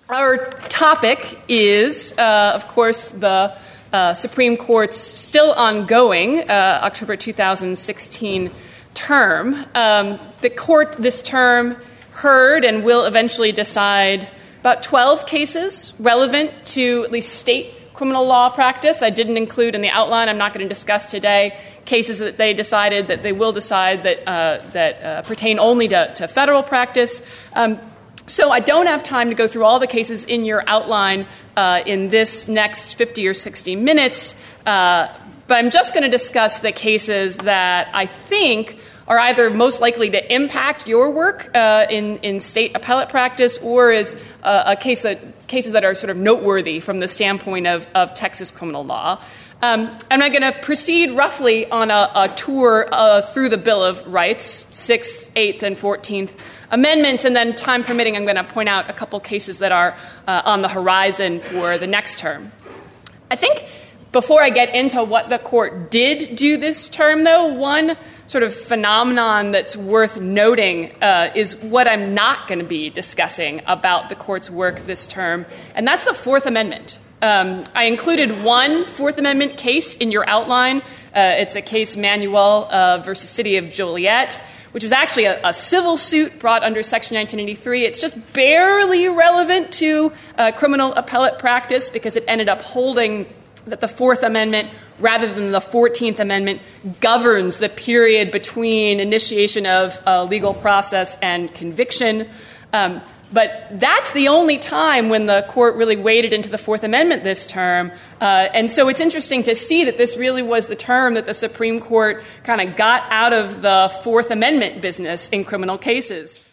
Our topic is, of course, the Supreme Court's still ongoing October 2016 term. The court this term heard and will eventually decide about 12 cases relevant to at least state criminal law practice. I didn't include in the outline, I'm not going to discuss today, cases that they decided that they will decide that pertain only to federal practice. So I don't have time to go through all the cases in your outline in this next 50 or 60 minutes, but I'm just going to discuss the cases that I think are either most likely to impact your work in state appellate practice or is cases that are sort of noteworthy from the standpoint of Texas criminal law. And I'm going to proceed roughly on a tour through the Bill of Rights, 6th, 8th, and 14th Amendments, and then time permitting, I'm going to point out a couple cases that are on the horizon for the next term. I think before I get into what the court did do this term, though, one sort of phenomenon that's worth noting is what I'm not going to be discussing about the court's work this term, and that's the Fourth Amendment. I included one Fourth Amendment case in your outline. It's the case Manuel versus City of Joliet, which was actually a civil suit brought under Section 1983. It's just barely relevant to criminal appellate practice because it ended up holding that the Fourth Amendment, rather than the 14th Amendment, governs the period between initiation of legal process and conviction. But that's the only time when the court really waded into the Fourth Amendment this term. And so it's interesting to see that this really was the term that the Supreme Court kind of got out of the Fourth Amendment business in criminal cases.